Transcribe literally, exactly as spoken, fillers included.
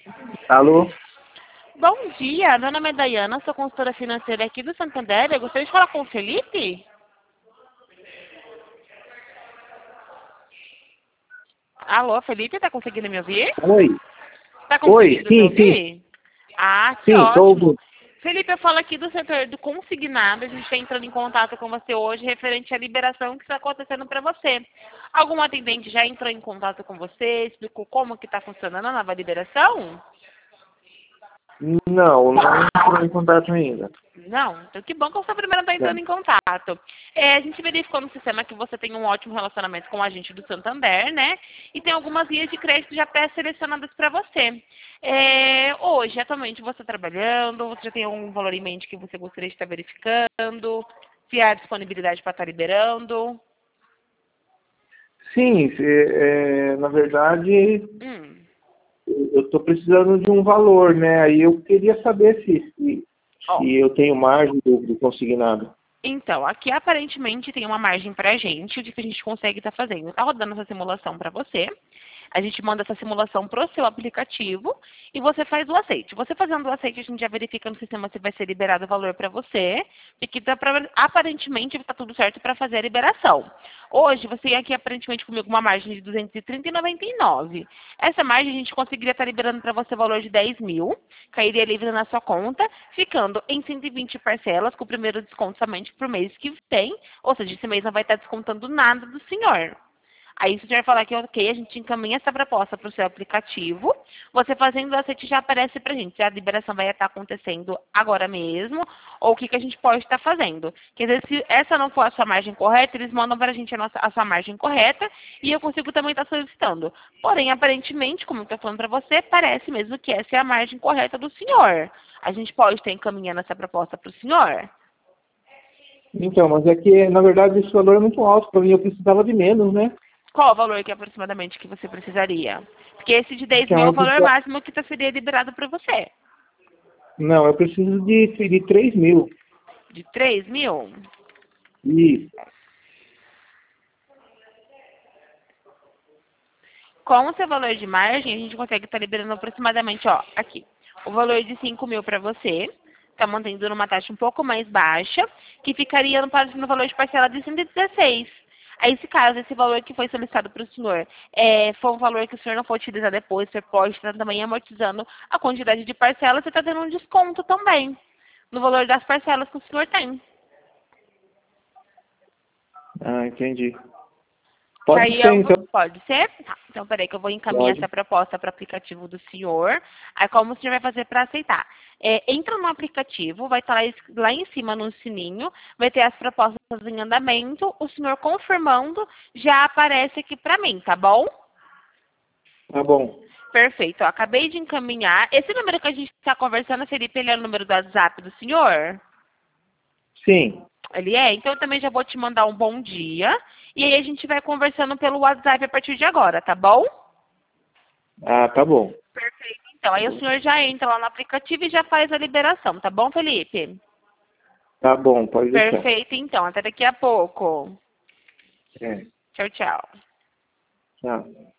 Alô? Bom dia, meu nome é Dayana, sou consultora financeira aqui do Santander. Eu gostaria de falar com o Felipe. Alô, Felipe, tá conseguindo me ouvir? Oi. Tá Oi, conseguindo me sim, sim, ouvir? Ah, que sim, tô ótimo. ouvindo. Felipe, eu falo aqui do setor do consignado. A gente está entrando em contato com você hoje referente à liberação que está acontecendo para você. Algum atendente já entrou em contato com você, explicou como que está funcionando a nova liberação? Não, não entrou em contato ainda. Não? Então que bom que você primeiro está Não. entrando em contato. É, a gente verificou no sistema que você tem um ótimo relacionamento com o agente do Santander, né? E tem algumas linhas de crédito já pré-selecionadas para você. É, hoje, atualmente, você está trabalhando, você já tem algum valor em mente que você gostaria de estar verificando? Se há disponibilidade para estar liberando? Sim, é, é, na verdade, Hum. eu estou precisando de um valor, né? Aí eu queria saber se, se, Ó, se eu tenho margem do, do consignado. então, aqui aparentemente tem uma margem para a gente, de que a gente consegue estar fazendo. Está rodando essa simulação para você. A gente manda essa simulação para o seu aplicativo e você faz o aceite. Você fazendo o aceite, a gente já verifica no sistema se vai ser liberado o valor para você, e que dá pra, aparentemente está tudo certo para fazer a liberação. Hoje, você tem aqui aparentemente comigo uma margem de duzentos e trinta reais e noventa e nove centavos. Essa margem a gente conseguiria estar liberando para você o valor de dez mil, cairia livre na sua conta, ficando em cento e vinte parcelas, com o primeiro desconto somente por mês que tem, ou seja, esse mês não vai estar descontando nada do senhor. Aí, se o senhor falar que ok, a gente encaminha essa proposta para o seu aplicativo. Você fazendo o aceite já aparece para a gente se a liberação vai estar acontecendo agora mesmo ou o que, que a gente pode estar fazendo. Quer dizer, se essa não for a sua margem correta, eles mandam para a gente a, nossa, a sua margem correta e eu consigo também estar solicitando. Porém, aparentemente, como eu estou falando para você, parece mesmo que essa é a margem correta do senhor. A gente pode estar encaminhando essa proposta para o senhor? Então, mas é que, na verdade, esse valor é muito alto para mim. Eu precisava de menos, né? Qual o valor que aproximadamente que você precisaria? Porque esse de dez mil Então, é o eu valor preciso- máximo que tá- seria liberado para você. não, eu preciso de, de três mil. De três mil? Isso. Com o seu valor de margem, a gente consegue estar liberando aproximadamente, ó, aqui. O valor de cinco mil para você, está mantendo numa taxa um pouco mais baixa, que ficaria no, par- no valor de parcela de cento e dezesseis. Aí, se caso esse valor que foi solicitado para o senhor é, for um valor que o senhor não for utilizar depois, você pode estar também amortizando a quantidade de parcelas, você está tendo um desconto também no valor das parcelas que o senhor tem. Ah, entendi. Que Pode aí ser, eu vou- então. pode ser? Tá. Então, peraí que eu vou encaminhar Pode. essa proposta para o aplicativo do senhor. Aí, como o senhor vai fazer para aceitar? É, entra no aplicativo, vai estar lá, es- lá em cima no sininho, vai ter as propostas em andamento, o senhor confirmando, já aparece aqui para mim, tá bom? Tá bom. Perfeito. Ó, acabei de encaminhar. Esse número que a gente está conversando, Felipe, ele é o número do WhatsApp do senhor? Sim. Ele é? Então eu também já vou te mandar um bom dia. E aí a gente vai conversando pelo WhatsApp a partir de agora, tá bom? Ah, tá bom. Perfeito. Então, aí o senhor já entra lá no aplicativo e já faz a liberação, tá bom, Felipe? Tá bom, pode deixar. Perfeito, então. Até daqui a pouco. É. Tchau, tchau. Tchau.